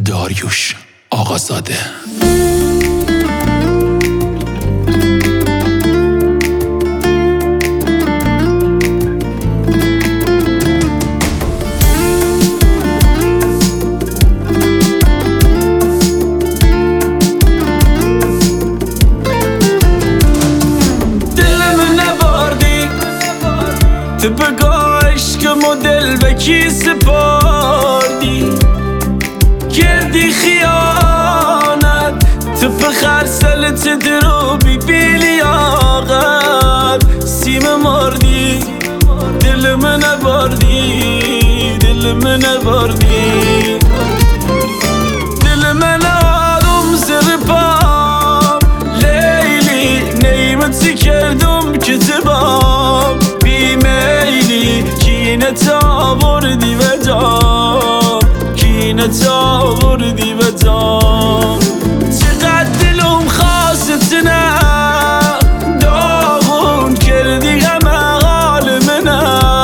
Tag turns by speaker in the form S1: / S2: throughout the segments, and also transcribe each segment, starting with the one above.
S1: داریوش آقازاده.
S2: تو بگاه عشقم و دل به کی سپردی، کردی خیانت تو پخر سلت درو بی لیاقت، سیم مردی دل من نبردی، دل من نبردی، دل من آروم زر پام لیلی نیمتی کردم کتبام کینت آوردی و جام، کینت آوردی و جام. چقدر دلم خواست نه داغون کردی غم حال منه،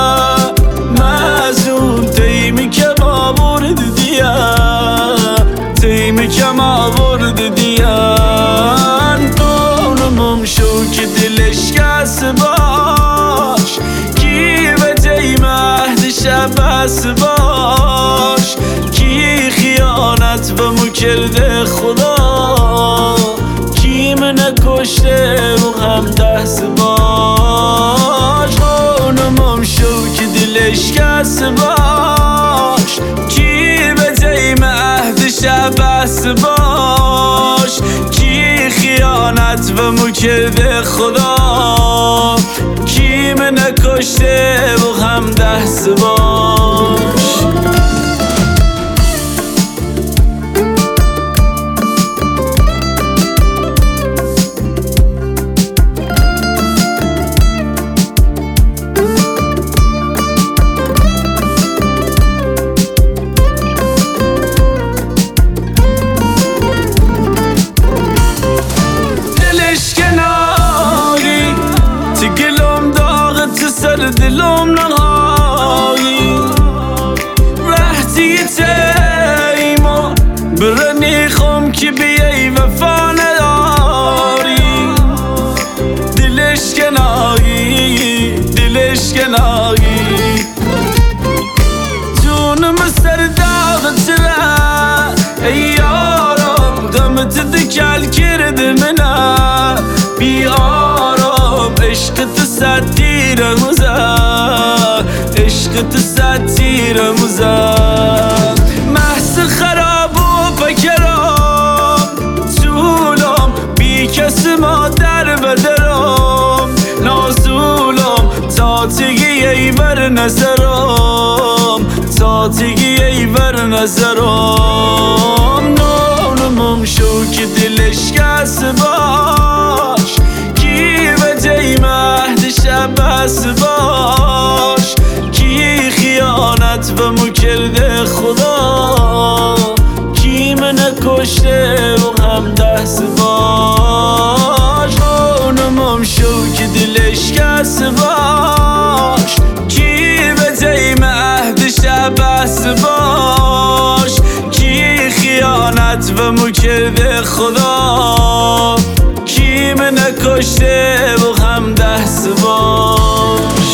S2: مزون تیمی کم آورد دیم، تیمی کم آورد دیم. دونمم شو که دلش کس باش، بس باش کی خیانت به مو کرده خدا، کی من کشته و هم دست باش. خانمم شو که دلش کس باش، کی به تیم عهدش بس باش، کی خیانت به مو کرده خدا، کی من کشته و هم دست باش. دلم نهایی رحتی تیما برنی خم که بیایی وفا نداری، دلش کنایی دلش کنایی، جونم سر داغت را ای یارم دمت دکل کرده منه بی آرام، عشقت ستیرم عشقت ستیرم محض خراب و فکرم طولم بی کس مادر و درم، نازولم تا تیگی ای بر نظرم، تا تیگی ای بر نظرم. نونمم شو که دلش کس باش، کی به تیم عهدش بس باش، کی خیانت به مو کرده خدا، کی من کشته و هم دست باش. خانمم شو که دلش کس باش، کی به تیم عهدش بس باش، کی خیانت به مو کرده خدا، کی من کشته و هم دست باش.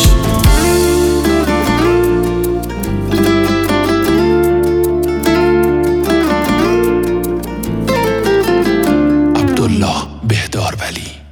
S1: عبدالله بهدار ولی.